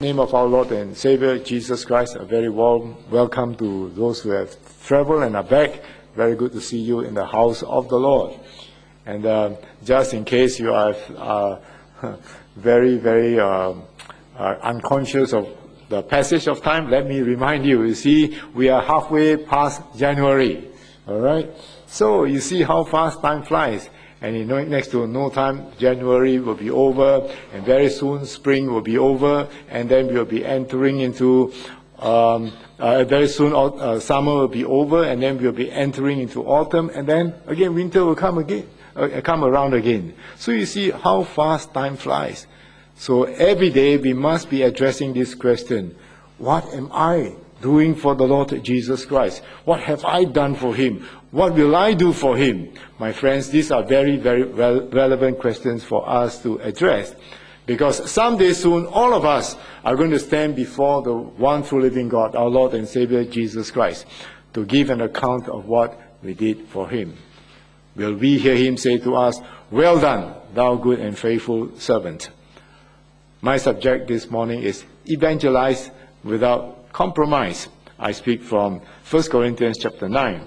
In the name of our Lord and Savior, Jesus Christ, a very warm welcome to those who have traveled and are back. Very good to see you in the house of the Lord. And just in case you are very unconscious of the passage of time, let me remind you, you see, we are halfway past January. All right? So you see how fast time flies. And you know, next to no time, January will be over, and very soon spring will be over, and then we will be entering into, very soon summer will be over, and then we will be entering into autumn, and then again winter will come around again. So you see how fast time flies. So every day we must be addressing this question: what am I doing for the Lord Jesus Christ? What have I done for Him? What will I do for Him? My friends, these are very relevant questions for us to address. Because someday soon, all of us are going to stand before the one true living God, our Lord and Savior, Jesus Christ, to give an account of what we did for Him. Will we hear Him say to us, "Well done, thou good and faithful servant"? My subject this morning is evangelize without compromise. I speak from 1 Corinthians chapter 9.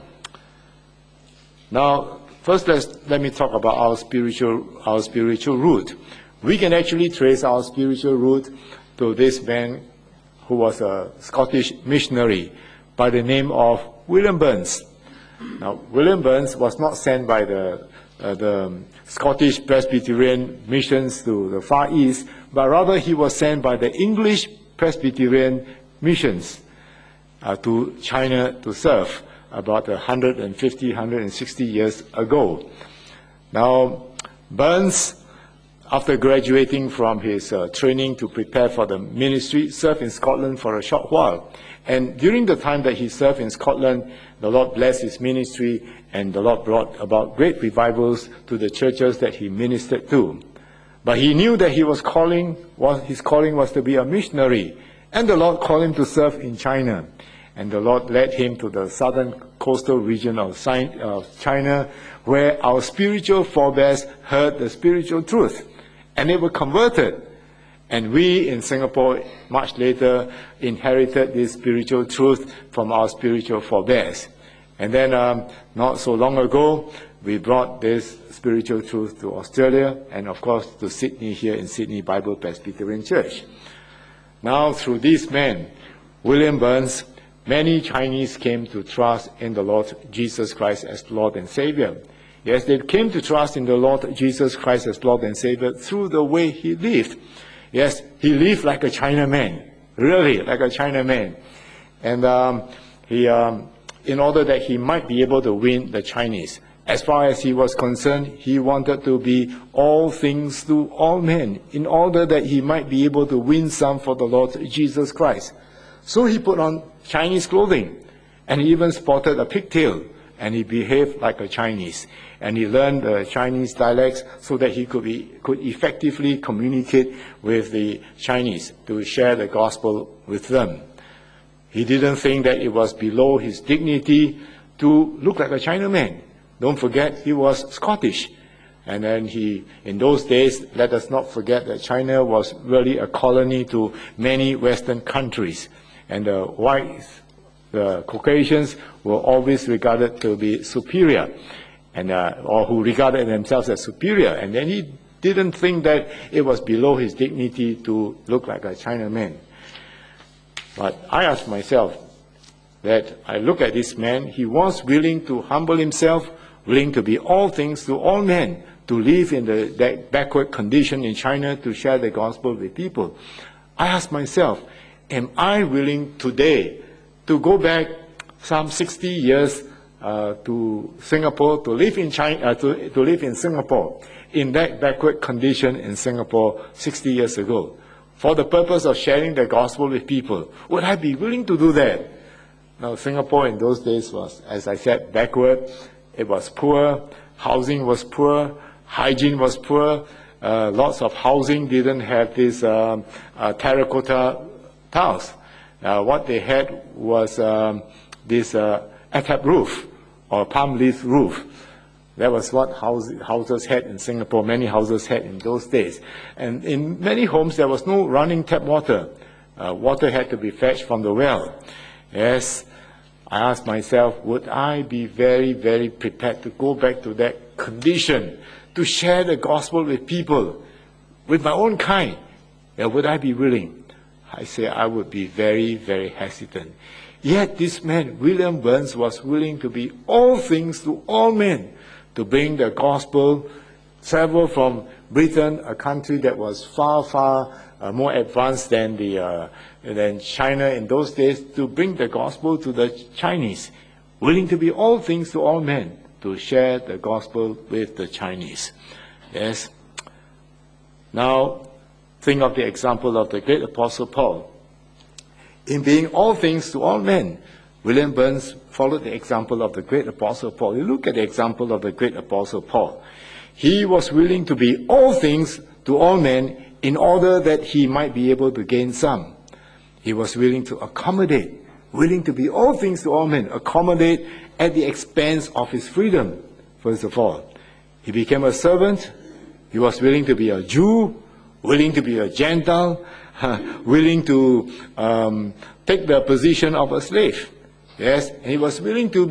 Now, first let me talk about our spiritual root. We can actually trace our spiritual root to this man who was a Scottish missionary by the name of William Burns. Now, William Burns was not sent by the Scottish Presbyterian missions to the Far East, but rather he was sent by the English Presbyterian missions to China to serve about 150, 160 years ago. Now, Burns, after graduating from his training to prepare for the ministry, served in Scotland for a short while. And during the time that he served in Scotland, the Lord blessed his ministry, and the Lord brought about great revivals to the churches that he ministered to. But he knew that his calling was to be a missionary, and the Lord called him to serve in China. And the Lord led him to the southern coastal region of China, where our spiritual forebears heard the spiritual truth, and they were converted. And we in Singapore, much later, inherited this spiritual truth from our spiritual forebears. And then, not so long ago, we brought this spiritual truth to Australia, and of course to Sydney, here in Sydney Bible Presbyterian Church. Now, through this man, William Burns, many Chinese came to trust in the Lord Jesus Christ as Lord and Savior. Yes, they came to trust in the Lord Jesus Christ as Lord and Savior through the way He lived. Yes, He lived like a Chinaman, really like a Chinaman. And in order that he might be able to win the Chinese, as far as he was concerned, he wanted to be all things to all men, in order that he might be able to win some for the Lord Jesus Christ. So he put on Chinese clothing, and he even sported a pigtail, and he behaved like a Chinese. And he learned the Chinese dialects so that he could effectively communicate with the Chinese, to share the gospel with them. He didn't think that it was below his dignity to look like a Chinaman. Don't forget, he was Scottish. And then in those days, let us not forget that China was really a colony to many Western countries. And the whites, the Caucasians, were always regarded to be superior, and or who regarded themselves as superior. And then he didn't think that it was below his dignity to look like a Chinaman. But I asked myself that I look at this man, he was willing to humble himself, willing to be all things to all men, to live in that backward condition in China, to share the gospel with people. I asked myself, am I willing today to go back some 60 years to Singapore, to live in China, to live in Singapore, in that backward condition in Singapore 60 years ago, for the purpose of sharing the gospel with people? Would I be willing to do that? Now, Singapore in those days was, as I said, backward. It was poor, housing was poor, hygiene was poor, lots of housing didn't have this terracotta tiles. What they had was this atap roof or palm leaf roof. That was what houses had in Singapore, many houses had in those days. And in many homes, there was no running tap water. Water had to be fetched from the well. Yes, I asked myself, would I be very, very prepared to go back to that condition, to share the gospel with people, with my own kind? Would I be willing? I say I would be very, very hesitant. Yet this man, William Burns, was willing to be all things to all men, to bring the gospel, travel from Britain, a country that was far, far more advanced than China in those days, to bring the gospel to the Chinese, willing to be all things to all men, to share the gospel with the Chinese. Yes. Now, think of the example of the great Apostle Paul. In being all things to all men, William Burns followed the example of the great Apostle Paul. You look at the example of the great Apostle Paul. He was willing to be all things to all men in order that he might be able to gain some. He was willing to accommodate, willing to be all things to all men, accommodate at the expense of his freedom, first of all. He became a servant. He was willing to be a Jew, willing to be a Gentile, willing to take the position of a slave. Yes, and he was willing to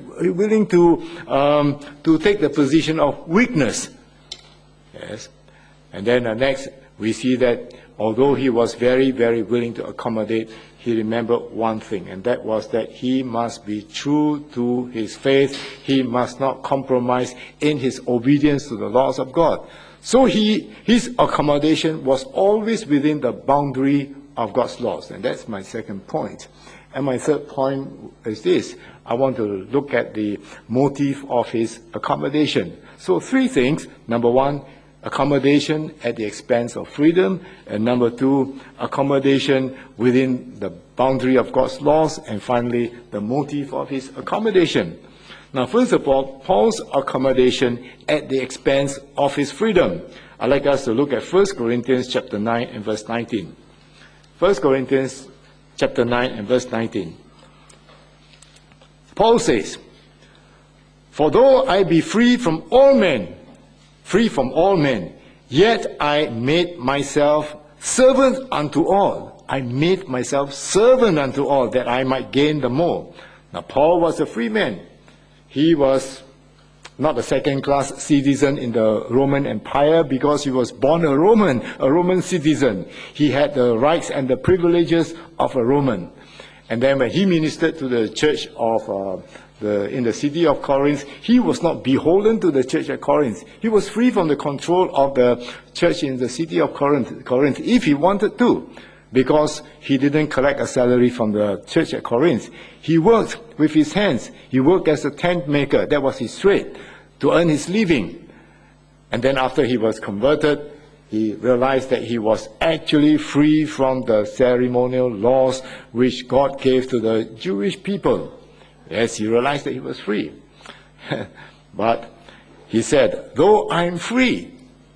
take the position of weakness. Yes, and then next we see that although he was very, very willing to accommodate, he remembered one thing, and that was that he must be true to his faith. He must not compromise in his obedience to the laws of God. So his accommodation was always within the boundary of God's laws. And that's my second point. And my third point is this. I want to look at the motive of his accommodation. So three things. Number one, accommodation at the expense of freedom. And number two, accommodation within the boundary of God's laws. And finally, the motive of his accommodation. Now, first of all, Paul's accommodation at the expense of his freedom. I'd like us to look at 1 Corinthians chapter 9 and verse 19. 1 Corinthians chapter 9 and verse 19. Paul says, "For though I be free from all men, yet I made myself servant unto all." I made myself servant unto all, that I might gain the more. Now, Paul was a free man. He was not a second-class citizen in the Roman Empire because he was born a Roman citizen. He had the rights and the privileges of a Roman. And then when he ministered to the church in the city of Corinth, he was not beholden to the church at Corinth. He was free from the control of the church in the city of Corinth if he wanted to, because he didn't collect a salary from the church at Corinth. He worked with his hands. He worked as a tent maker. That was his trade, to earn his living. And then after he was converted, he realized that he was actually free from the ceremonial laws which God gave to the Jewish people. Yes, he realized that he was free. But he said, though I'm free,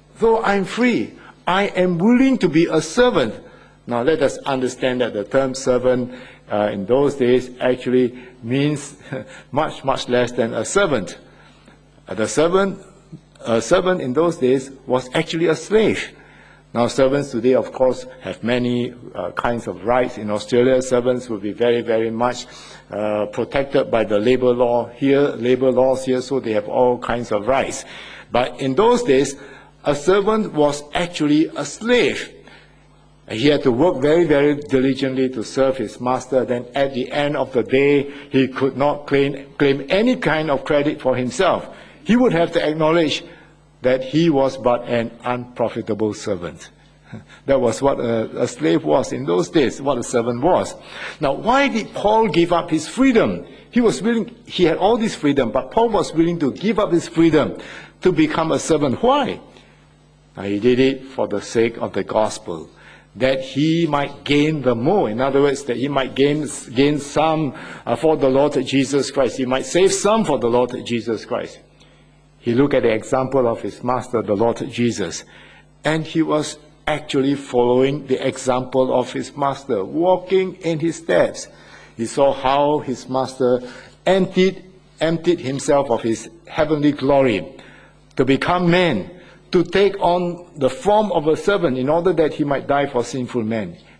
I am willing to be a servant. Now let us understand that the term servant in those days actually means much, much less than a servant. A servant in those days was actually a slave. Now servants today, of course, have many kinds of rights. In Australia, servants will be very, very much protected by the labor laws here, so they have all kinds of rights. But in those days, a servant was actually a slave. He had to work very, very diligently to serve his master. Then at the end of the day, he could not claim any kind of credit for himself. He would have to acknowledge that he was but an unprofitable servant. That was what a slave was in those days, what a servant was. Now, why did Paul give up his freedom? He had all this freedom, but Paul was willing to give up his freedom to become a servant. Why? Now, he did it for the sake of the gospel, that he might gain the more. In other words, that he might gain some for the Lord Jesus Christ. He might save some for the Lord Jesus Christ. He looked at the example of his master, the Lord Jesus, and he was actually following the example of his master, walking in his steps. He saw how his master emptied himself of his heavenly glory to become man, to take on the form of a servant in order that he might die for sinful men.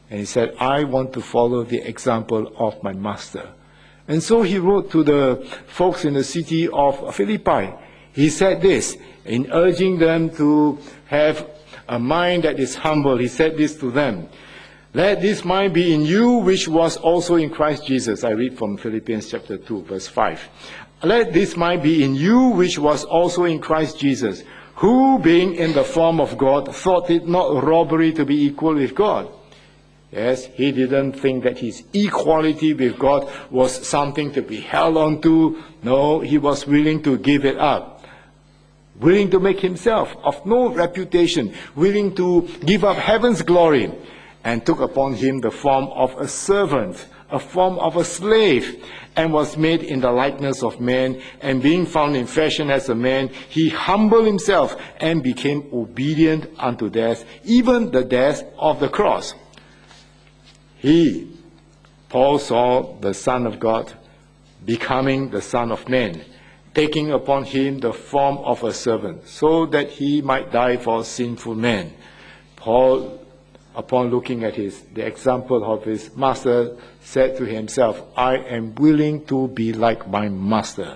And he said, I want to follow the example of my master. And so he wrote to the folks in the city of Philippi. He said this, in urging them to have a mind that is humble. He said this to them, let this mind be in you, which was also in Christ Jesus. I read from Philippians chapter 2, verse 5. Let this mind be in you, which was also in Christ Jesus, who, being in the form of God, thought it not robbery to be equal with God. Yes, he didn't think that his equality with God was something to be held on to. No, he was willing to give it up. Willing to make himself of no reputation. Willing to give up heaven's glory. And took upon him the form of a servant, a form of a slave, and was made in the likeness of man. And being found in fashion as a man, he humbled himself and became obedient unto death, even the death of the cross. Paul saw the Son of God becoming the Son of Man, taking upon him the form of a servant, so that he might die for sinful men. Paul, upon looking at the example of his master, said to himself, I am willing to be like my master.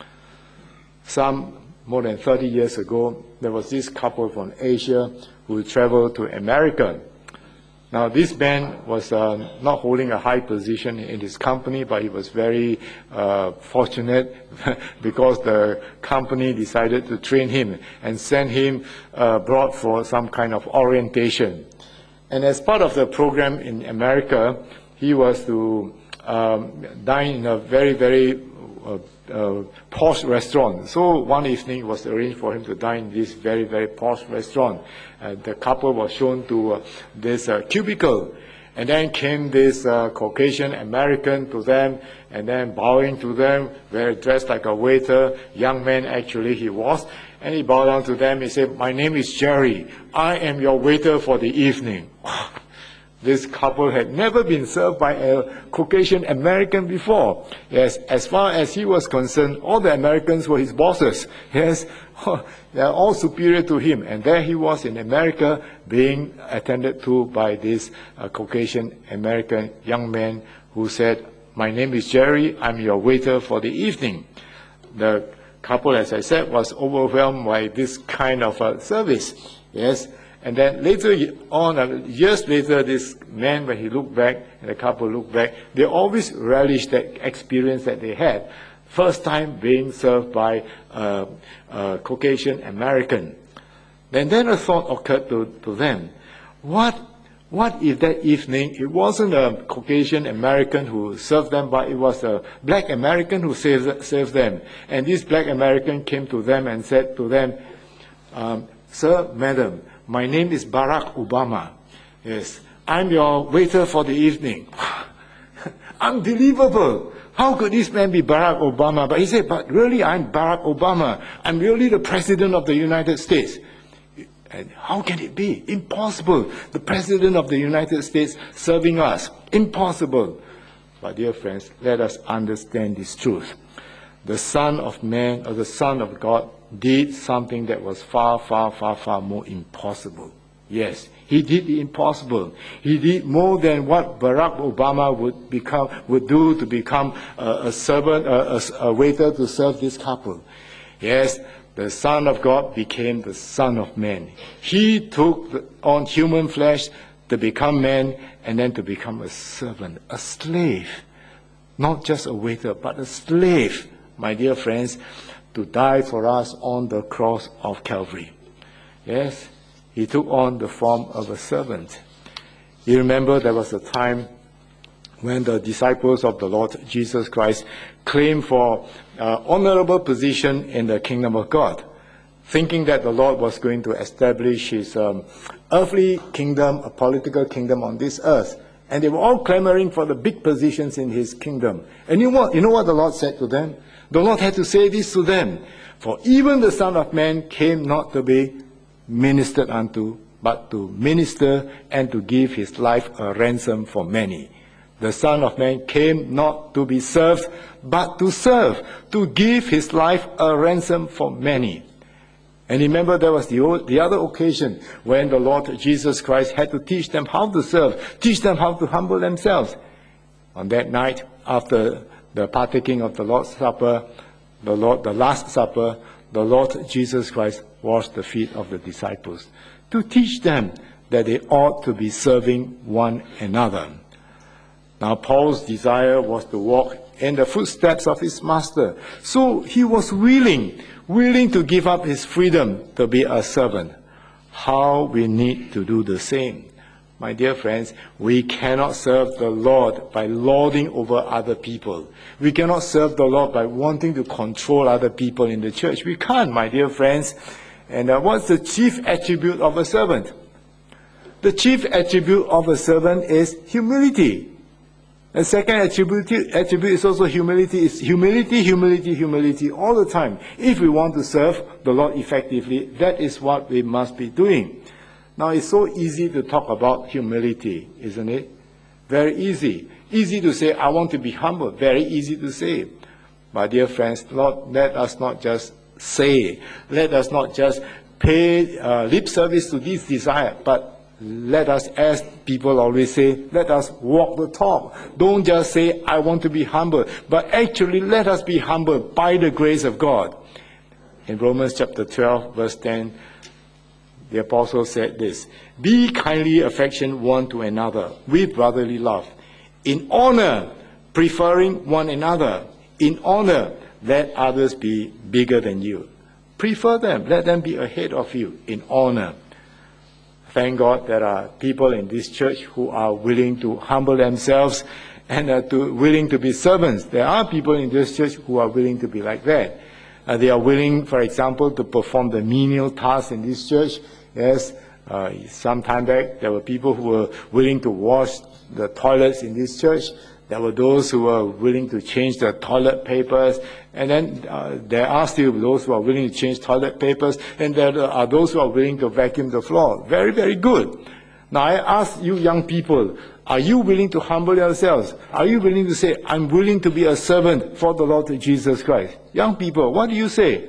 More than 30 years ago, there was this couple from Asia who traveled to America. Now, this man was not holding a high position in his company, but he was very fortunate because the company decided to train him and send him abroad for some kind of orientation. And as part of the program in America, he was to dine in a very, very posh restaurant. So one evening it was arranged for him to dine in this very, very posh restaurant. The couple was shown to this cubicle. And then came this Caucasian American to them, and then bowing to them, very dressed like a waiter, young man actually he was. And he bowed down to them. He said, my name is Jerry. I am your waiter for the evening. This couple had never been served by a Caucasian American before. Yes, as far as he was concerned, all the Americans were his bosses. Yes, they are all superior to him. And there he was in America being attended to by this Caucasian American young man who said, my name is Jerry, I'm your waiter for the evening. The couple, as I said, was overwhelmed by this kind of service. Yes. And then later on, years later, this man, when he looked back, and the couple looked back, they always relished that experience that they had. First time being served by a Caucasian American. Then a thought occurred to them. What if that evening it wasn't a Caucasian American who served them, but it was a black American who served them? And this black American came to them and said to them, Sir, Madam, my name is Barack Obama. Yes, I'm your waiter for the evening. Unbelievable. How could this man be Barack Obama? But he said, but really, I'm Barack Obama. I'm really the President of the United States. And how can it be? Impossible. The President of the United States serving us. Impossible. But dear friends, let us understand this truth. The Son of Man, or the Son of God, did something that was far, far, far, far more impossible. Yes, he did the impossible. He did more than what Barack Obama would do to become a servant, a waiter to serve this couple. Yes, the Son of God became the Son of Man. He took on human flesh to become man and then to become a servant, a slave. Not just a waiter, but a slave, my dear friends, to die for us on the cross of Calvary. Yes, he took on the form of a servant. You remember there was a time when the disciples of the Lord Jesus Christ claimed for honorable position in the kingdom of God, thinking that the Lord was going to establish his earthly kingdom, a political kingdom on this earth. And they were all clamoring for the big positions in his kingdom. And you know what the Lord said to them? The Lord had to say this to them. For even the Son of Man came not to be ministered unto, but to minister and to give his life a ransom for many. The Son of Man came not to be served, but to serve, to give his life a ransom for many. And remember, there was the other occasion when the Lord Jesus Christ had to teach them how to serve, teach them how to humble themselves. On that night, after the partaking of the Lord's Supper, the Last Supper, the Lord Jesus Christ washed the feet of the disciples to teach them that they ought to be serving one another. Now, Paul's desire was to walk in the footsteps of his master. So he was willing to give up his freedom to be a servant. How we need to do the same. My dear friends, we cannot serve the Lord by lording over other people. We cannot serve the Lord by wanting to control other people in the church. We can't, my dear friends. And what's the chief attribute of a servant? The chief attribute of a servant is humility. The second attribute is also humility. It's humility, humility, humility all the time. If we want to serve the Lord effectively, that is what we must be doing. Now, it's so easy to talk about humility, isn't it? Very easy. Easy to say, I want to be humble. Very easy to say. My dear friends, Lord, let us not just say, let us not just pay lip service to this desire, but let us, as people always say, let us walk the talk. Don't just say, I want to be humble, but actually let us be humble by the grace of God. In Romans chapter 12, verse 10, the apostle said this, be kindly affectioned one to another with brotherly love, in honor, preferring one another. In honor, let others be bigger than you. Prefer them, let them be ahead of you in honor. Thank God there are people in this church who are willing to humble themselves and willing to be servants. There are people in this church who are willing to be like that. They are willing, for example, to perform the menial tasks in this church. Yes, some time back, there were people who were willing to wash the toilets in this church. There were those who were willing to change the toilet papers. And then there are still those who are willing to change toilet papers. And there are those who are willing to vacuum the floor. Very, very good. Now I ask you young people, are you willing to humble yourselves? Are you willing to say, I'm willing to be a servant for the Lord Jesus Christ? Young people, what do you say?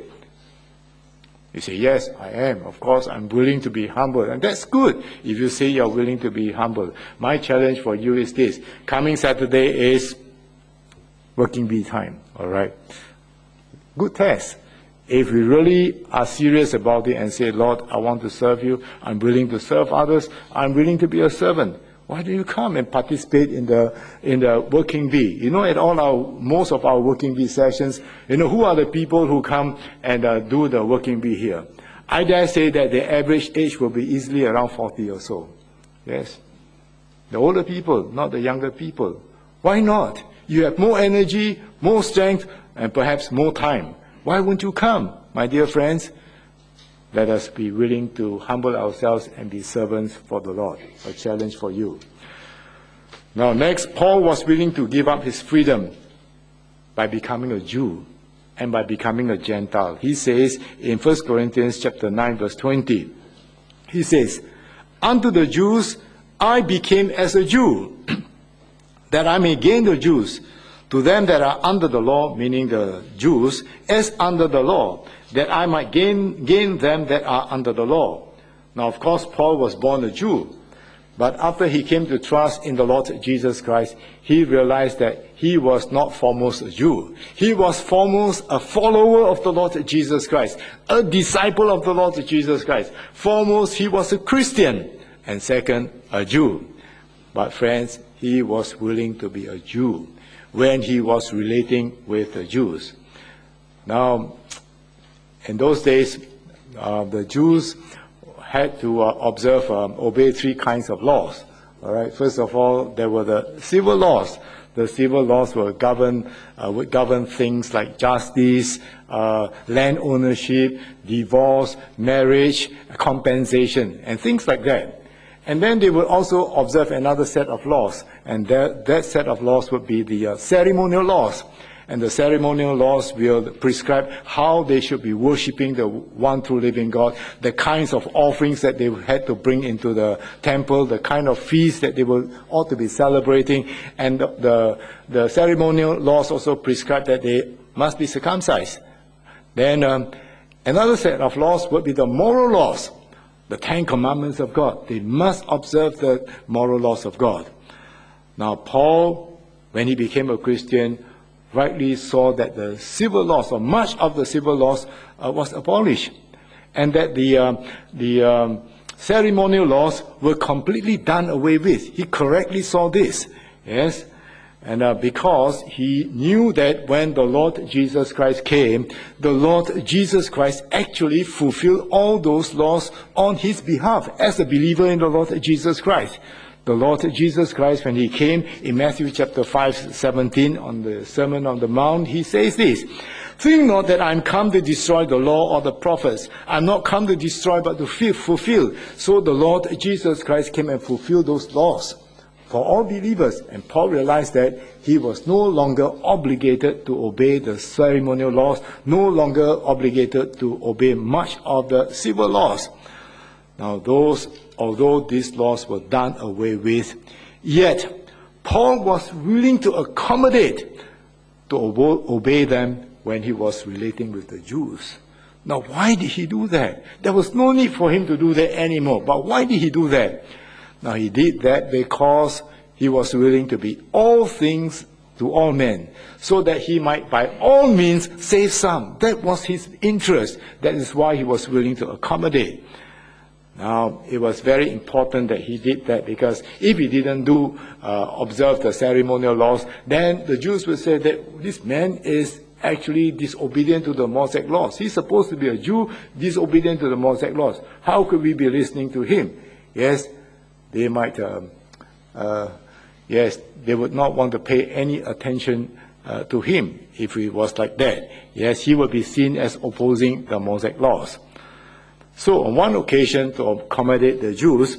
You say, yes, I am. Of course, I'm willing to be humble. And that's good if you say you're willing to be humble. My challenge for you is this. Coming Saturday is working bee time. All right? Good test. If we really are serious about it and say, Lord, I want to serve you. I'm willing to serve others. I'm willing to be a servant. Why don't you come and participate in the working bee? You know, at most of our working bee sessions, you know, who are the people who come and do the working bee here? I dare say that the average age will be easily around 40 or so. Yes. The older people, not the younger people. Why not? You have more energy, more strength, and perhaps more time. Why won't you come, my dear friends? Let us be willing to humble ourselves and be servants for the Lord. A challenge for you. Now next, Paul was willing to give up his freedom by becoming a Jew and by becoming a Gentile. He says in 1 Corinthians chapter 9, verse 20, he says, unto the Jews I became as a Jew, that I may gain the Jews. To them that are under the law, meaning the Jews, as under the law, that I might gain them that are under the law. Now, of course, Paul was born a Jew. But after he came to trust in the Lord Jesus Christ, he realized that he was not foremost a Jew. He was foremost a follower of the Lord Jesus Christ, a disciple of the Lord Jesus Christ. Foremost, he was a Christian. And second, a Jew. But friends, he was willing to be a Jew when he was relating with the Jews. Now, in those days, the Jews had to obey three kinds of laws. All right. First of all, there were the civil laws. The civil laws would govern things like justice, land ownership, divorce, marriage, compensation, and things like that. And then they would also observe another set of laws, and that set of laws would be the ceremonial laws. And the ceremonial laws will prescribe how they should be worshipping the one true living God, the kinds of offerings that they had to bring into the temple, the kind of feasts that they ought to be celebrating. And the ceremonial laws also prescribe that they must be circumcised. Then Another set of laws would be the moral laws, the 10 commandments of God. They must observe the moral laws of God. Now, Paul, when he became a Christian, rightly saw that the civil laws, or much of the civil laws, was abolished, and that the ceremonial laws were completely done away with. He correctly saw this, yes, and because he knew that when the Lord Jesus Christ came, the Lord Jesus Christ actually fulfilled all those laws on his behalf as a believer in the Lord Jesus Christ. The Lord Jesus Christ, when he came in Matthew chapter 5:17 on the Sermon on the Mount, he says this, "Think not that I am come to destroy the law or the prophets. I am not come to destroy but to fulfill." So the Lord Jesus Christ came and fulfilled those laws for all believers. And Paul realized that he was no longer obligated to obey the ceremonial laws, no longer obligated to obey much of the civil laws. Now although these laws were done away with, yet Paul was willing to accommodate, to obey them when he was relating with the Jews. Now, why did he do that? There was no need for him to do that anymore. But why did he do that? Now, he did that because he was willing to be all things to all men, so that he might by all means save some. That was his interest. That is why he was willing to accommodate. Now, it was very important that he did that, because if he didn't observe the ceremonial laws, then the Jews would say that this man is actually disobedient to the Mosaic laws. He's supposed to be a Jew, disobedient to the Mosaic laws. How could we be listening to him? Yes, they might, they would not want to pay any attention to him if he was like that. Yes, he would be seen as opposing the Mosaic laws. So on one occasion, to accommodate the Jews,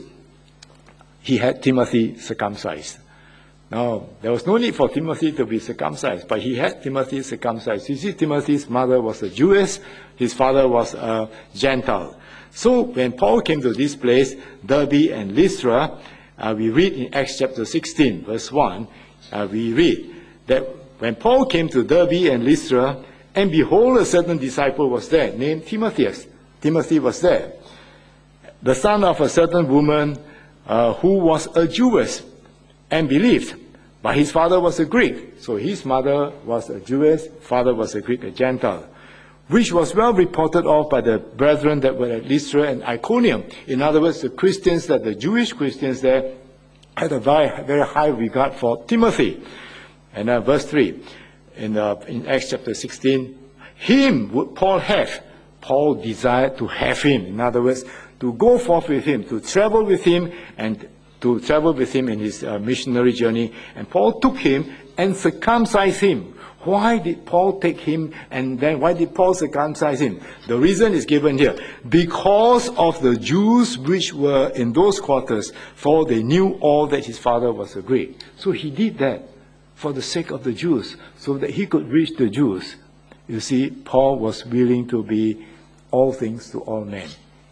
he had Timothy circumcised. Now, there was no need for Timothy to be circumcised, but he had Timothy circumcised. You see, Timothy's mother was a Jewess, his father was a Gentile. So when Paul came to this place, Derbe and Lystra, we read in Acts chapter 16, verse 1, we read that when Paul came to Derbe and Lystra, and behold, a certain disciple was there, named Timotheus. Timothy was there, the son of a certain woman who was a Jewess and believed, but his father was a Greek. So his mother was a Jewess, father was a Greek, a Gentile, which was well reported of by the brethren that were at Lystra and Iconium. In other words, the Christians, that the Jewish Christians there, had a very high regard for Timothy. And verse 3, in Acts chapter 16, him would Paul have. Paul desired to have him. In other words, to go forth with him, to travel with him, and to travel with him in his missionary journey. And Paul took him and circumcised him. Why did Paul take him, and then why did Paul circumcise him? The reason is given here. Because of the Jews which were in those quarters, for they knew all that his father was a Greek. So he did that for the sake of the Jews, so that he could reach the Jews. You see, Paul was willing to be all things to all men,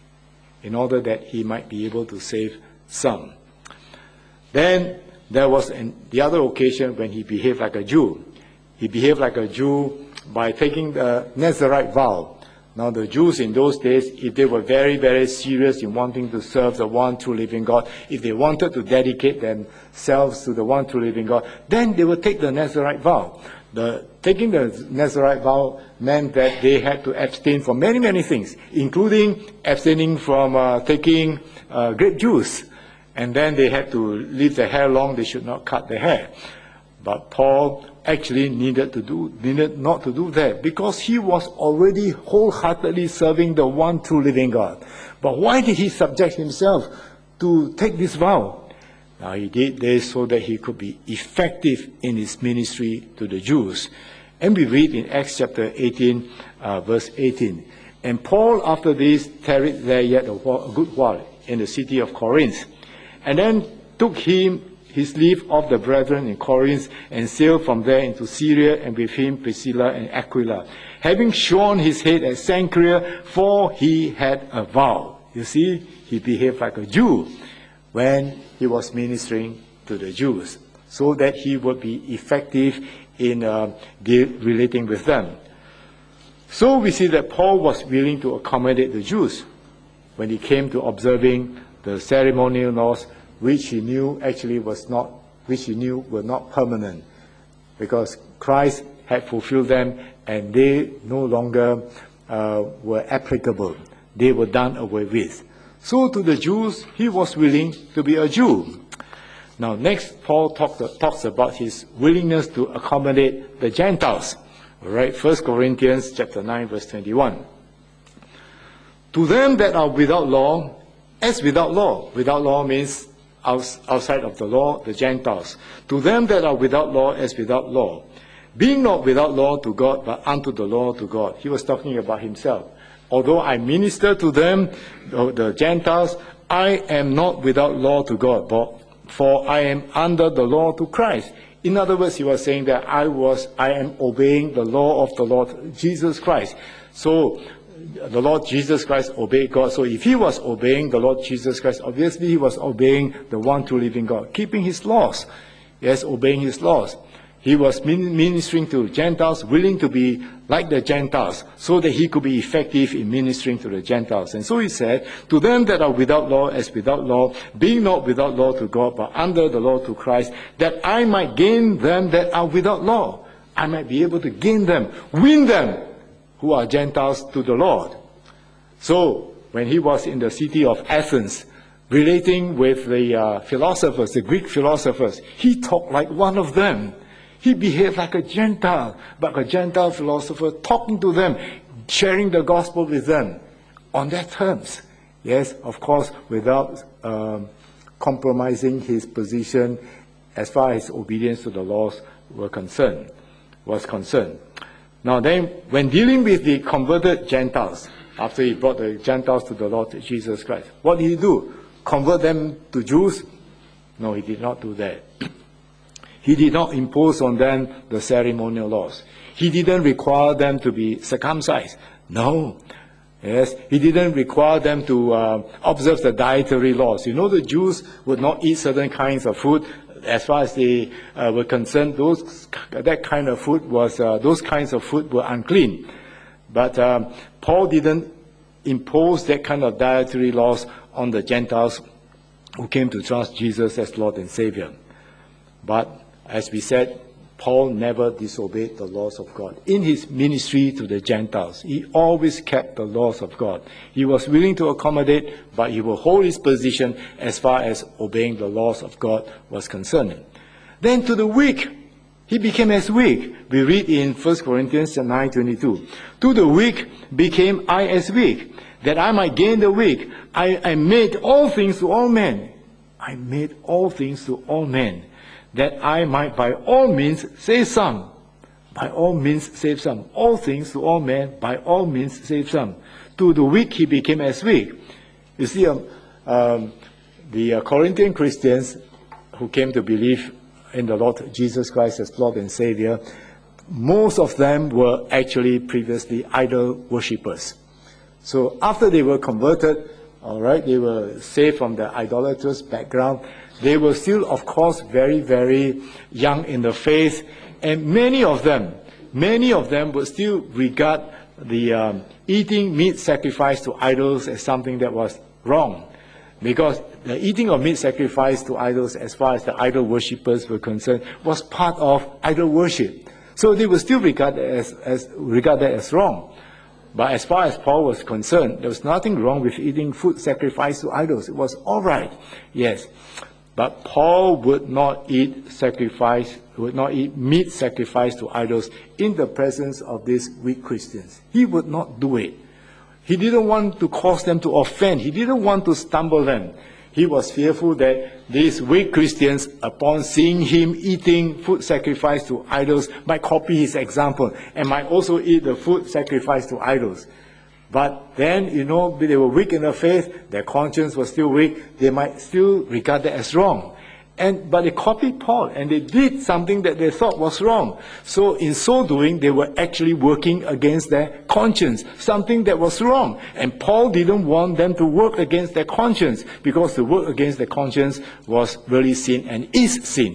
in order that he might be able to save some. Then there was the other occasion when he behaved like a Jew. He behaved like a Jew by taking the Nazirite vow. Now the Jews in those days, if they were very, very serious in wanting to serve the one true living God, if they wanted to dedicate themselves to the one true living God, then they would take the Nazirite vow. Taking the Nazirite vow meant that they had to abstain from many, many things, including abstaining from taking grape juice. And then they had to leave their hair long, they should not cut their hair. But Paul actually needed not to do that, because he was already wholeheartedly serving the one true living God. But why did he subject himself to take this vow? Now he did this so that he could be effective in his ministry to the Jews. And we read in Acts chapter 18, verse 18. And Paul after this tarried there yet a good while in the city of Corinth, and then took his leave of the brethren in Corinth, and sailed from there into Syria, and with him Priscilla and Aquila, having shorn his head at Cenchrea, for he had a vow. You see, he behaved like a Jew when he was ministering to the Jews, so that he would be effective in relating with them. So we see that Paul was willing to accommodate the Jews when he came to observing the ceremonial laws, which he knew were not permanent, because Christ had fulfilled them and they no longer were applicable. They were done away with. So to the Jews, he was willing to be a Jew. Now next, Paul talks about his willingness to accommodate the Gentiles. All right, 1 Corinthians chapter 9, verse 21. To them that are without law, as without law. Without law means outside of the law, the Gentiles. To them that are without law, as without law. Being not without law to God, but unto the law to God. He was talking about himself. Although I minister to them, the Gentiles, I am not without law to God, for I am under the law to Christ. In other words, he was saying that I am obeying the law of the Lord Jesus Christ. So the Lord Jesus Christ obeyed God. So if he was obeying the Lord Jesus Christ, obviously he was obeying the one true living God, keeping his laws. Yes, obeying his laws. He was ministering to Gentiles, willing to be like the Gentiles, so that he could be effective in ministering to the Gentiles. And so he said, to them that are without law, as without law, being not without law to God, but under the law to Christ, that I might gain them that are without law. I might be able to gain them, win them, who are Gentiles, to the Lord. So, when he was in the city of Athens, relating with the philosophers, the Greek philosophers, he talked like one of them. He behaved like a Gentile, but a Gentile philosopher, talking to them, sharing the gospel with them on their terms. Yes, of course, without compromising his position as far as obedience to the laws was concerned. Now then, when dealing with the converted Gentiles, after he brought the Gentiles to the Lord Jesus Christ, what did he do? Convert them to Jews? No, he did not do that. He did not impose on them the ceremonial laws. He didn't require them to be circumcised. No. Yes, he didn't require them to observe the dietary laws. You know, the Jews would not eat certain kinds of food. As far as they were concerned, those kinds of food were unclean. But Paul didn't impose that kind of dietary laws on the Gentiles who came to trust Jesus as Lord and Savior. But as we said, Paul never disobeyed the laws of God. In his ministry to the Gentiles, he always kept the laws of God. He was willing to accommodate, but he will hold his position as far as obeying the laws of God was concerned. Then to the weak, he became as weak. We read in 1 Corinthians 9:22. To the weak became I as weak, that I might gain the weak. I made all things to all men. I made all things to all men, that I might by all means save some. By all means save some. All things to all men, by all means save some. To the weak he became as weak. You see, the Corinthian Christians who came to believe in the Lord Jesus Christ as Lord and Savior, most of them were actually previously idol worshippers. So after they were converted, all right, they were saved from the idolatrous background. They were still, of course, very, very young in the faith, and many of them would still regard the eating meat sacrificed to idols as something that was wrong, because the eating of meat sacrificed to idols, as far as the idol worshippers were concerned, was part of idol worship. So they would still regard that as wrong. But as far as Paul was concerned, there was nothing wrong with eating food sacrificed to idols. It was all right, yes. But Paul would not eat meat sacrificed to idols in the presence of these weak Christians. He would not do it. He didn't want to cause them to offend. He didn't want to stumble them. He was fearful that these weak Christians, upon seeing him eating food sacrificed to idols, might copy his example and might also eat the food sacrificed to idols. But then, they were weak in the faith, their conscience was still weak, they might still regard that as wrong. But they copied Paul, and they did something that they thought was wrong. So in so doing, they were actually working against their conscience, something that was wrong. And Paul didn't want them to work against their conscience, because to work against their conscience was really sin and is sin.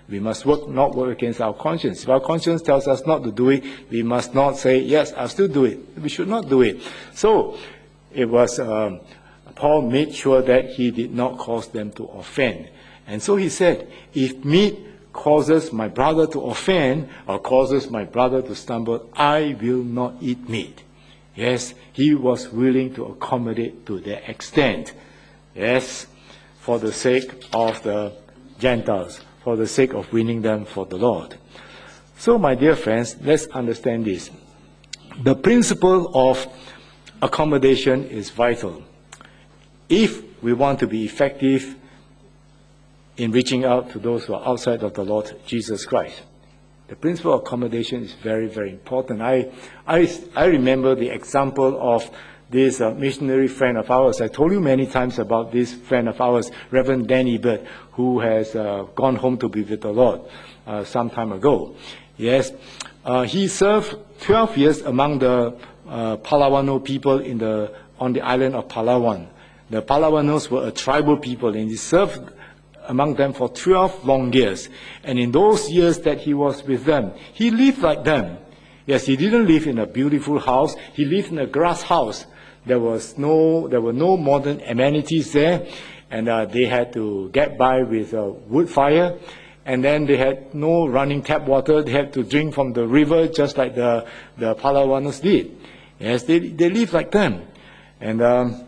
We must not work against our conscience. If our conscience tells us not to do it, we must not say, yes, I'll still do it. We should not do it. So it was, Paul made sure that he did not cause them to offend. And so he said, if meat causes my brother to offend or causes my brother to stumble, I will not eat meat. Yes, he was willing to accommodate to that extent. Yes, for the sake of the Gentiles, for the sake of winning them for the Lord. So, my dear friends, let's understand this. The principle of accommodation is vital. If we want to be effective in reaching out to those who are outside of the Lord Jesus Christ, the principle of accommodation is very, very important. I remember the example of this missionary friend of ours. I told you many times about this friend of ours, Reverend Danny Bird, who has gone home to be with the Lord some time ago. Yes, he served 12 years among the Palawano people on the island of Palawan. The Palawanos were a tribal people, and he served among them for 12 long years. And in those years that he was with them, he lived like them. Yes, he didn't live in a beautiful house. He lived in a grass house. There were no modern amenities there, and they had to get by with a wood fire. And then they had no running tap water. They had to drink from the river, just like the Palawanos did. Yes, they lived like them. And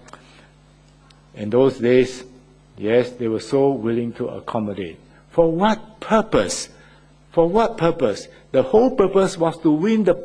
in those days, yes, they were so willing to accommodate. For what purpose? For what purpose? The whole purpose was to win the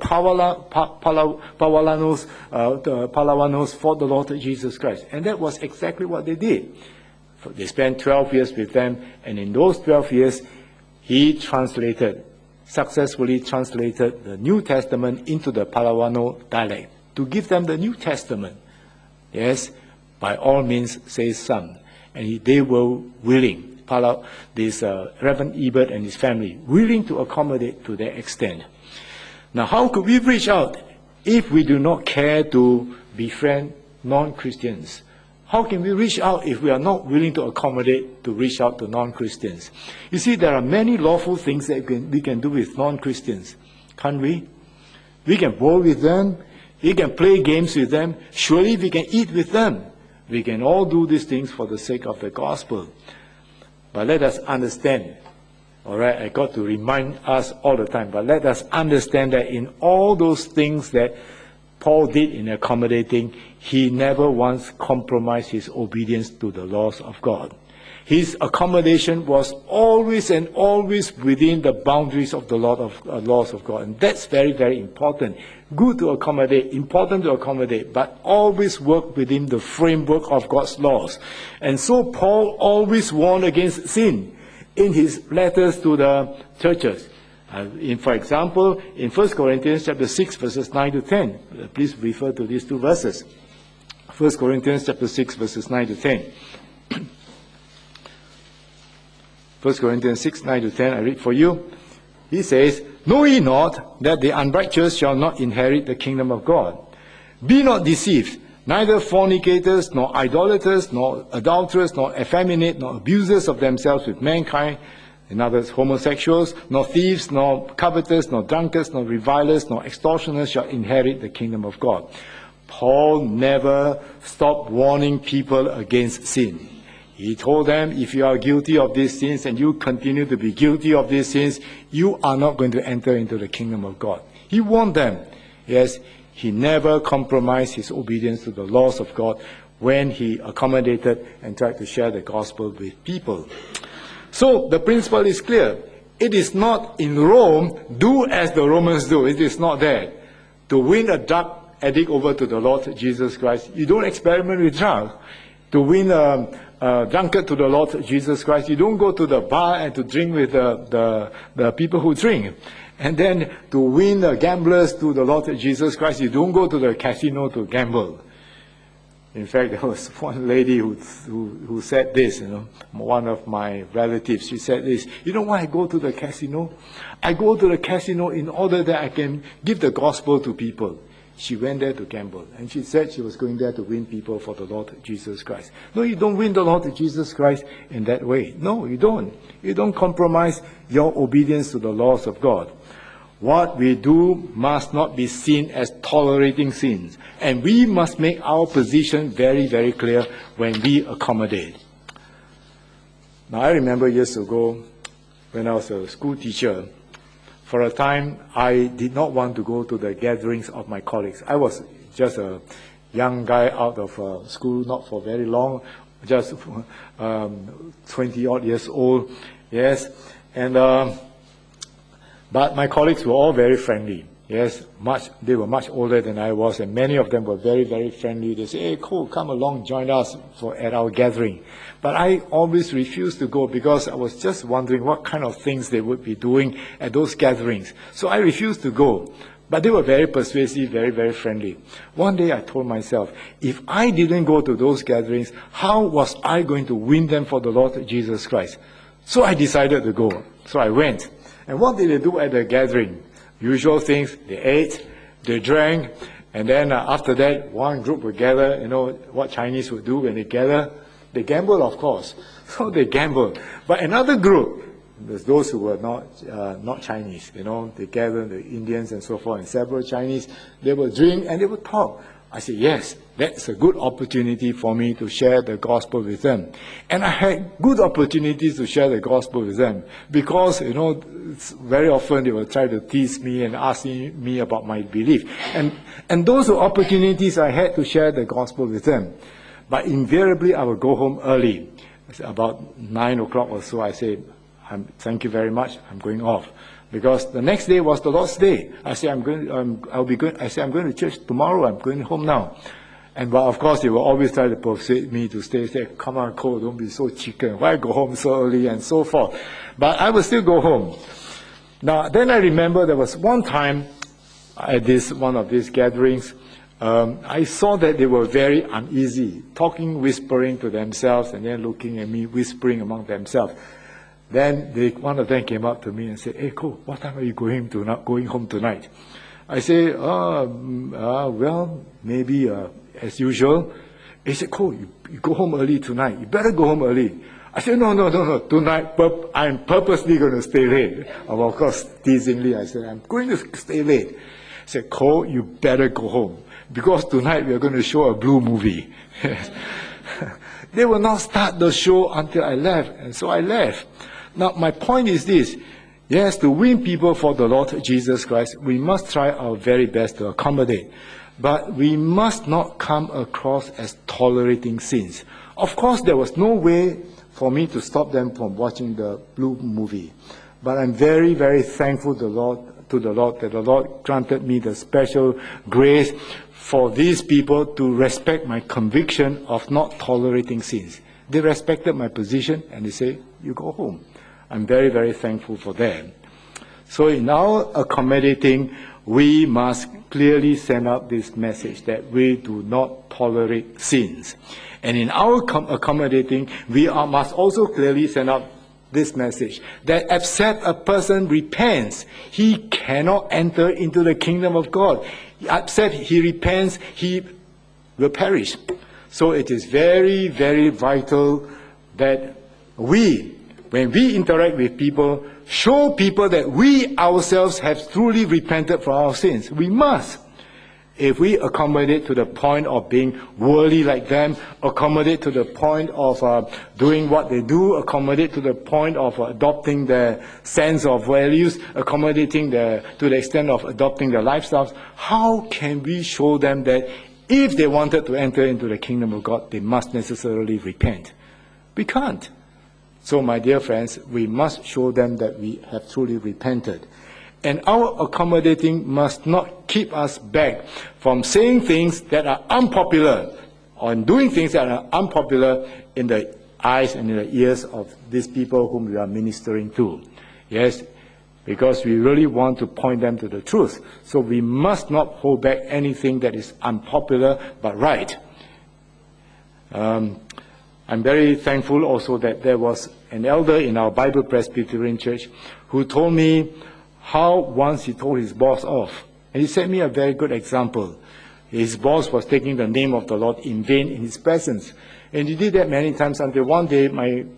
Palawanos for the Lord Jesus Christ. And that was exactly what they did. They spent 12 years with them, and in those 12 years, he successfully translated the New Testament into the Palawano dialect, to give them the New Testament. Yes, by all means, says some. And they were willing. Reverend Ebert and his family, willing to accommodate to that extent. Now, how could we reach out if we do not care to befriend non-Christians? How can we reach out if we are not willing to accommodate to reach out to non-Christians? You see, there are many lawful things that we can do with non-Christians, can't we? We can bowl with them. We can play games with them. Surely we can eat with them. We can all do these things for the sake of the gospel. But let us understand, all right, I got to remind us all the time, but let us understand that in all those things that Paul did in accommodating, he never once compromised his obedience to the laws of God. His accommodation was always and always within the boundaries of the laws of God. And that's very, very important. Good to accommodate, important to accommodate, but always work within the framework of God's laws. And so Paul always warned against sin in his letters to the churches. For example, in 1 Corinthians chapter 6, verses 9 to 10. Please refer to these two verses. 1 Corinthians chapter 6, verses 9 to 10. 1 Corinthians 6, 9 to 10, I read for you. He says, "Know ye not that the unrighteous shall not inherit the kingdom of God? Be not deceived, neither fornicators, nor idolaters, nor adulterers, nor effeminate, nor abusers of themselves with mankind," in other words, homosexuals, "nor thieves, nor covetous, nor drunkards, nor revilers, nor extortioners shall inherit the kingdom of God." Paul never stopped warning people against sin. He told them, if you are guilty of these sins and you continue to be guilty of these sins, you are not going to enter into the kingdom of God. He warned them. Yes, he never compromised his obedience to the laws of God when he accommodated and tried to share the gospel with people. So the principle is clear. It is not in Rome, do as the Romans do. It is not there. To win a drug addict over to the Lord Jesus Christ, you don't experiment with drugs. To win a drunkard to the Lord Jesus Christ, you don't go to the bar and to drink with the people who drink. And then to win the gamblers to the Lord Jesus Christ, you don't go to the casino to gamble. In fact, there was one lady who said this, one of my relatives, she said this, "You know why I go to the casino? I go to the casino in order that I can give the gospel to people. She went there to gamble. And she said she was going there to win people for the Lord Jesus Christ. No, you don't win the Lord Jesus Christ in that way. No, you don't. You don't compromise your obedience to the laws of God. What we do must not be seen as tolerating sins. And we must make our position very, very clear when we accommodate. Now, I remember years ago, when I was a school teacher, for a time, I did not want to go to the gatherings of my colleagues. I was just a young guy out of school, not for very long, just 20-odd years old, yes. And but my colleagues were all very friendly, yes. They were much older than I was, and many of them were very, very friendly. They say, "Hey, Cole, come along, join us at our gathering." But I always refused to go because I was just wondering what kind of things they would be doing at those gatherings. So I refused to go. But they were very persuasive, very, very friendly. One day I told myself, if I didn't go to those gatherings, how was I going to win them for the Lord Jesus Christ? So I decided to go. So I went. And what did they do at the gathering? Usual things. They ate, they drank, and then after that, one group would gather. You know what Chinese would do when they gather? They gamble, of course. So they gamble. But another group, there's those who were not Chinese, you know, they gathered, the Indians and so forth, and several Chinese, they would drink and they would talk. I said, yes, that's a good opportunity for me to share the gospel with them. And I had good opportunities to share the gospel with them because, you know, very often they would try to tease me and ask me about my belief. And those were opportunities I had to share the gospel with them. But invariably, I would go home early. About 9 o'clock or so, I say, thank you very much, I'm going off. Because the next day was the Lord's Day. I say, I'm going to church tomorrow, I'm going home now. And well, of course, they will always try to persuade me to stay. Say, come on, Cole, don't be so chicken. Why go home so early and so forth? But I will still go home. Now, then I remember there was one time at one of these gatherings, I saw that they were very uneasy, talking, whispering to themselves, and then looking at me, whispering among themselves. Then one of them came up to me and said, "Hey, Cole, what time are you going home tonight?" I say, well, maybe as usual. He said, "Cole, you go home early tonight. You better go home early." I said, no. Tonight, I'm purposely going to stay late. Of course, teasingly, I said, I'm going to stay late. He said, "Cole, you better go home. Because tonight we are going to show a blue movie." They will not start the show until I left, and so I left. Now, my point is this. Yes, to win people for the Lord Jesus Christ, we must try our very best to accommodate. But we must not come across as tolerating sins. Of course, there was no way for me to stop them from watching the blue movie. But I'm very, very thankful to the Lord that the Lord granted me the special grace for these people to respect my conviction of not tolerating sins. They respected my position and they say, "You go home." I'm very, very thankful for them. So in our accommodating, we must clearly send out this message that we do not tolerate sins. And in our accommodating, we must also clearly send out this message that except a person repents, he cannot enter into the kingdom of God. Except he repents, he will perish. So it is very, very vital that when we interact with people, show people that we ourselves have truly repented for our sins. We must. If we accommodate to the point of being worldly like them, accommodate to the point of doing what they do, accommodate to the point of adopting their sense of values, accommodating to the extent of adopting their lifestyles, how can we show them that if they wanted to enter into the kingdom of God, they must necessarily repent? We can't. So, my dear friends, we must show them that we have truly repented. And our accommodating must not keep us back from saying things that are unpopular or doing things that are unpopular in the eyes and in the ears of these people whom we are ministering to. Yes, because we really want to point them to the truth. So we must not hold back anything that is unpopular but right. I'm very thankful also that there was an elder in our Bible Presbyterian Church who told me how once he told his boss off. And he set me a very good example. His boss was taking the name of the Lord in vain in his presence. And he did that many times until one day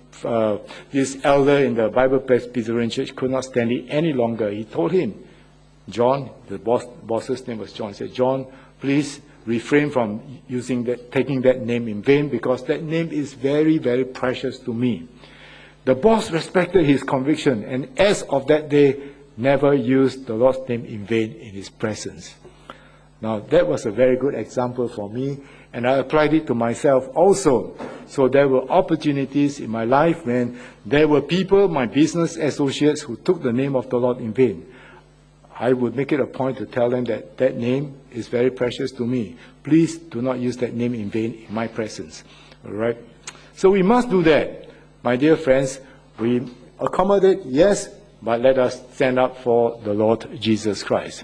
this elder in the Bible Presbyterian Church could not stand it any longer. He told him, John, the boss's name was John, said, John, please refrain from taking that name in vain, because that name is very, very precious to me. The boss respected his conviction, and as of that day, never used the Lord's name in vain in his presence. Now, that was a very good example for me, and I applied it to myself also. So there were opportunities in my life when there were people, my business associates, who took the name of the Lord in vain. I would make it a point to tell them that that name is very precious to me. Please do not use that name in vain in my presence. All right? So we must do that. My dear friends, we accommodate, yes, but let us stand up for the Lord Jesus Christ.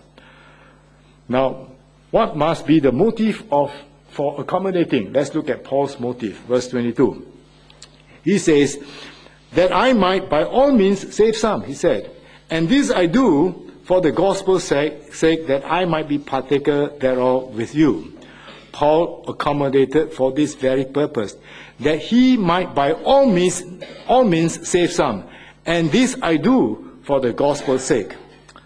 Now, what must be the motive for accommodating? Let's look at Paul's motive, verse 22. He says, that I might by all means save some, he said. And this I do for the gospel's sake, that I might be partaker thereof with you. Paul accommodated for this very purpose, that he might by all means save some. And this I do for the gospel's sake.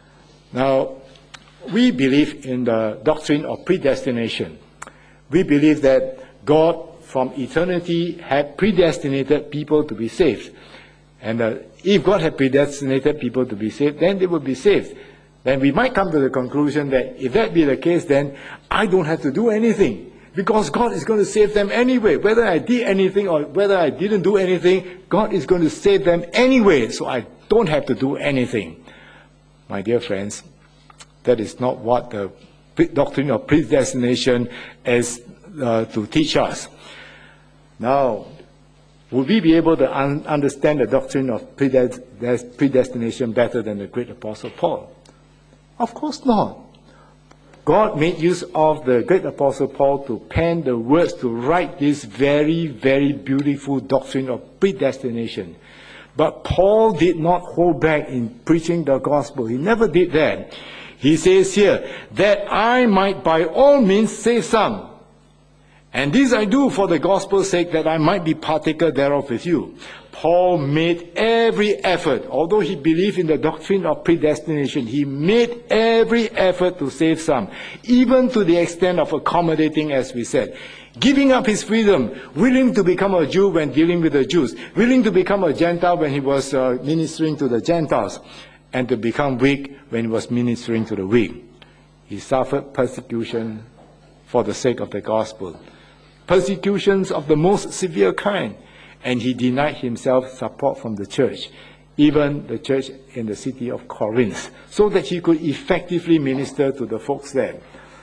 Now, we believe in the doctrine of predestination. We believe that God from eternity had predestinated people to be saved. And if God had predestinated people to be saved, then they would be saved. Then we might come to the conclusion that if that be the case, then I don't have to do anything, because God is going to save them anyway. Whether I did anything or whether I didn't do anything, God is going to save them anyway, so I don't have to do anything. My dear friends, that is not what the doctrine of predestination is to teach us. Now, would we be able to understand the doctrine of predestination better than the great Apostle Paul? Of course not. God made use of the great Apostle Paul to pen the words to write this very, very beautiful doctrine of predestination. But Paul did not hold back in preaching the gospel. He never did that. He says here, that I might by all means save some. And this I do for the gospel's sake, that I might be partaker thereof with you. Paul made every effort, although he believed in the doctrine of predestination, he made every effort to save some, even to the extent of accommodating, as we said. Giving up his freedom, willing to become a Jew when dealing with the Jews, willing to become a Gentile when he was ministering to the Gentiles, and to become weak when he was ministering to the weak. He suffered persecution for the sake of the gospel. Persecutions of the most severe kind. And he denied himself support from the church, even the church in the city of Corinth, so that he could effectively minister to the folks there.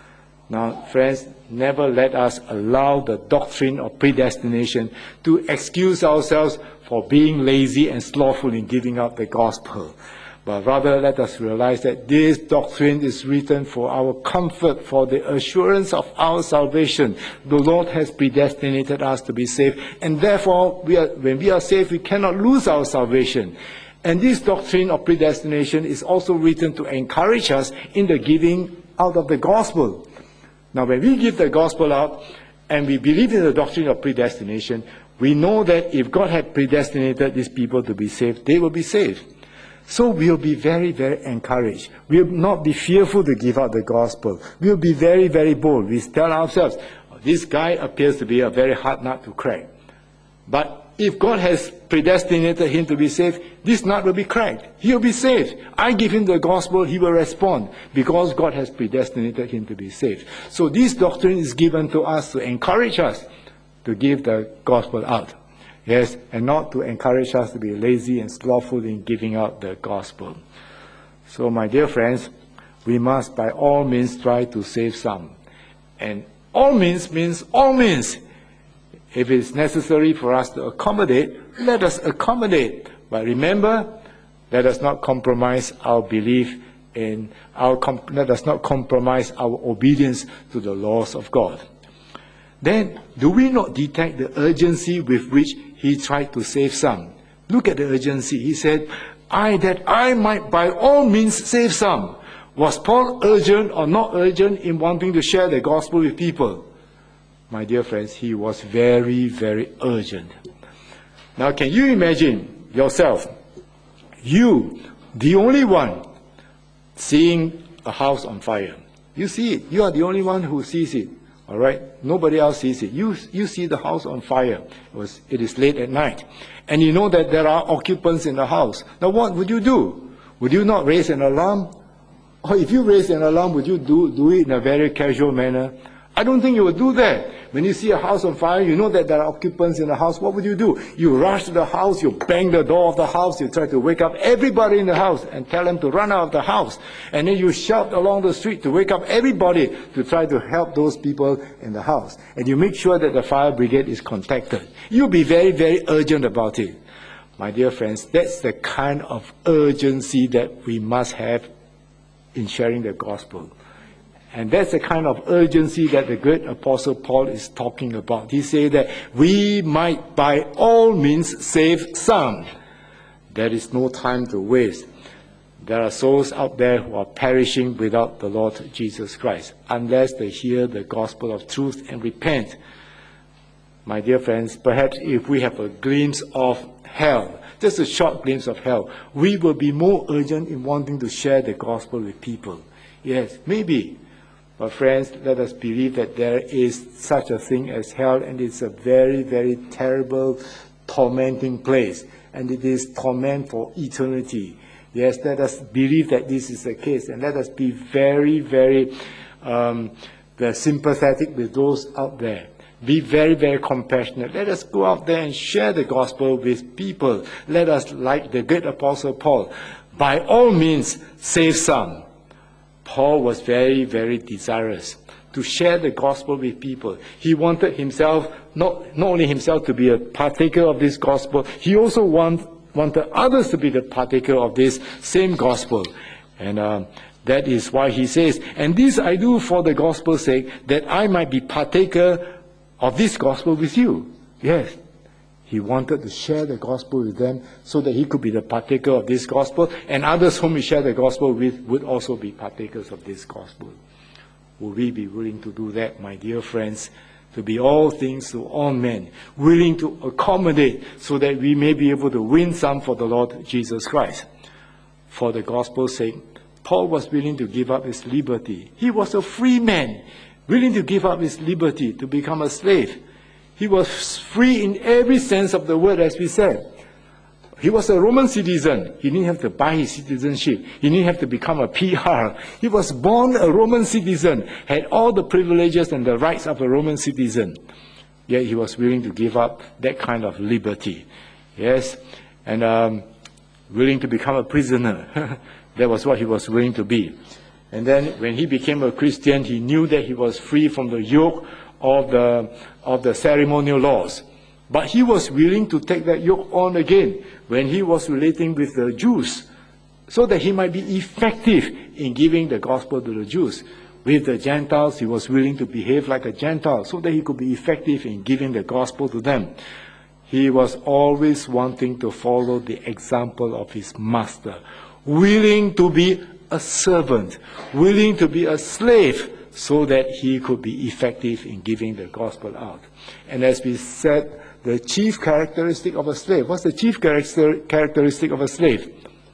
Now, friends, never let us allow the doctrine of predestination to excuse ourselves for being lazy and slothful in giving up the gospel. But rather, let us realize that this doctrine is written for our comfort, for the assurance of our salvation. The Lord has predestinated us to be saved, and therefore, when we are saved, we cannot lose our salvation. And this doctrine of predestination is also written to encourage us in the giving out of the gospel. Now, when we give the gospel out, and we believe in the doctrine of predestination, we know that if God had predestinated these people to be saved, they will be saved. So we'll be very, very encouraged. We'll not be fearful to give out the gospel. We'll be very, very bold. We tell ourselves, this guy appears to be a very hard nut to crack. But if God has predestinated him to be saved, this nut will be cracked. He'll be saved. I give him the gospel, he will respond, because God has predestinated him to be saved. So this doctrine is given to us to encourage us to give the gospel out. Yes, and not to encourage us to be lazy and slothful in giving out the gospel. So, my dear friends, we must by all means try to save some. And all means means all means. If it is necessary for us to accommodate, let us accommodate. But remember, let us not compromise our belief in let us not compromise our obedience to the laws of God. Then, do we not detect the urgency with which he tried to save some? Look at the urgency. He said, that I might by all means save some. Was Paul urgent or not urgent in wanting to share the gospel with people? My dear friends, he was very, very urgent. Now, can you imagine yourself, you, the only one, seeing a house on fire? You see it. You are the only one who sees it. All right? Nobody else sees it. You see the house on fire. It is late at night. And you know that there are occupants in the house. Now, what would you do? Would you not raise an alarm? Or if you raise an alarm, would you do it in a very casual manner? I don't think you would do that. When you see a house on fire, you know that there are occupants in the house. What would you do? You rush to the house, you bang the door of the house, you try to wake up everybody in the house and tell them to run out of the house. And then you shout along the street to wake up everybody to try to help those people in the house. And you make sure that the fire brigade is contacted. You'll be very, very urgent about it. My dear friends, that's the kind of urgency that we must have in sharing the gospel. And that's the kind of urgency that the great Apostle Paul is talking about. He said that we might by all means save some. There is no time to waste. There are souls out there who are perishing without the Lord Jesus Christ, unless they hear the gospel of truth and repent. My dear friends, perhaps if we have a glimpse of hell, just a short glimpse of hell, we will be more urgent in wanting to share the gospel with people. Yes, maybe. But friends, let us believe that there is such a thing as hell, and it's a very, very terrible, tormenting place. And it is torment for eternity. Yes, let us believe that this is the case, and let us be very, very sympathetic with those out there. Be very, very compassionate. Let us go out there and share the gospel with people. Let us, like the great Apostle Paul, by all means, save some. Paul was very, very desirous to share the gospel with people. He wanted himself, not only himself to be a partaker of this gospel, he also wanted others to be the partaker of this same gospel. And that is why he says, and this I do for the gospel's sake, that I might be partaker of this gospel with you. Yes. He wanted to share the gospel with them so that he could be the partaker of this gospel, and others whom he shared the gospel with would also be partakers of this gospel. Will we be willing to do that, my dear friends? To be all things to all men, willing to accommodate so that we may be able to win some for the Lord Jesus Christ. For the gospel's sake, Paul was willing to give up his liberty. He was a free man, willing to give up his liberty to become a slave. He was free in every sense of the word, as we said. He was a Roman citizen. He didn't have to buy his citizenship. He didn't have to become a PR. He was born a Roman citizen, had all the privileges and the rights of a Roman citizen. Yet he was willing to give up that kind of liberty. Yes, and willing to become a prisoner. That was what he was willing to be. And then when he became a Christian, he knew that he was free from the yoke of the ceremonial laws. But he was willing to take that yoke on again when he was relating with the Jews, so that he might be effective in giving the gospel to the Jews. With the Gentiles, he was willing to behave like a Gentile so that he could be effective in giving the gospel to them. He was always wanting to follow the example of his master, willing to be a servant, willing to be a slave, so that he could be effective in giving the gospel out. And as we said, the chief characteristic of a slave. What's the chief characteristic of a slave?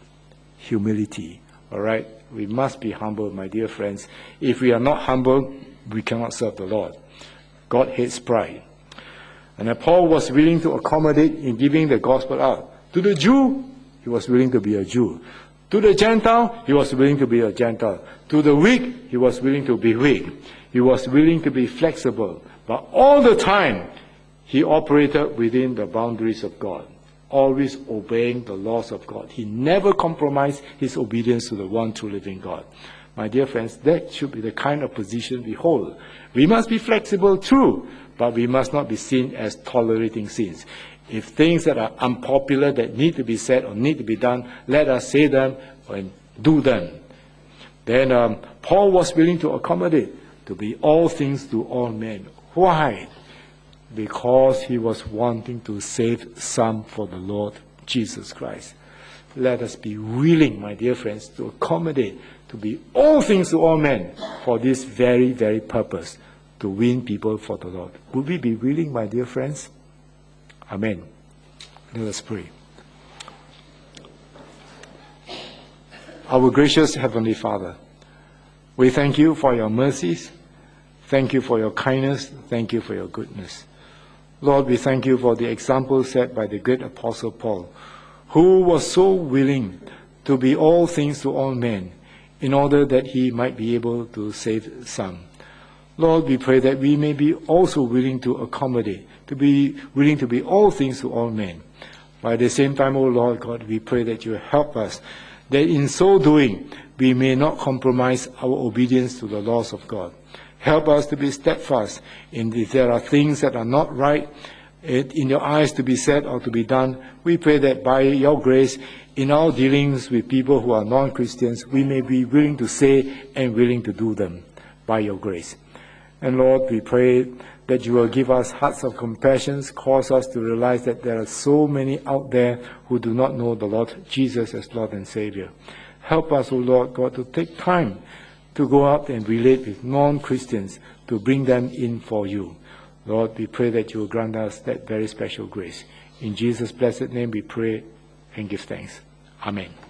Humility. All right? We must be humble, my dear friends. If we are not humble, we cannot serve the Lord. God hates pride. And Paul was willing to accommodate in giving the gospel out. To the Jew, he was willing to be a Jew. To the Gentile, he was willing to be a Gentile. To the weak, he was willing to be weak. He was willing to be flexible. But all the time, he operated within the boundaries of God, always obeying the laws of God. He never compromised his obedience to the one true living God. My dear friends, that should be the kind of position we hold. We must be flexible too, but we must not be seen as tolerating sins. If things that are unpopular that need to be said or need to be done, let us say them and do them. Then Paul was willing to accommodate, to be all things to all men. Why? Because he was wanting to save some for the Lord Jesus Christ. let us be willing, my dear friends, to accommodate, to be all things to all men for this very, very purpose, to win people for the Lord. Would we be willing, my dear friends? Amen. Let us pray. Our gracious Heavenly Father, we thank you for your mercies. Thank you for your kindness. Thank you for your goodness. Lord, we thank you for the example set by the great Apostle Paul, who was so willing to be all things to all men in order that he might be able to save some. Lord, we pray that we may be also willing to accommodate, to be willing to be all things to all men. But at the same time, O Lord God, we pray that you help us, that in so doing, we may not compromise our obedience to the laws of God. Help us to be steadfast if there are things that are not right in your eyes to be said or to be done. We pray that by your grace, in our dealings with people who are non-Christians, we may be willing to say and willing to do them by your grace. And Lord, we pray that you will give us hearts of compassion, cause us to realize that there are so many out there who do not know the Lord Jesus as Lord and Savior. Help us, O Lord God, to take time to go out and relate with non-Christians, to bring them in for you. Lord, we pray that you will grant us that very special grace. In Jesus' blessed name we pray and give thanks. Amen.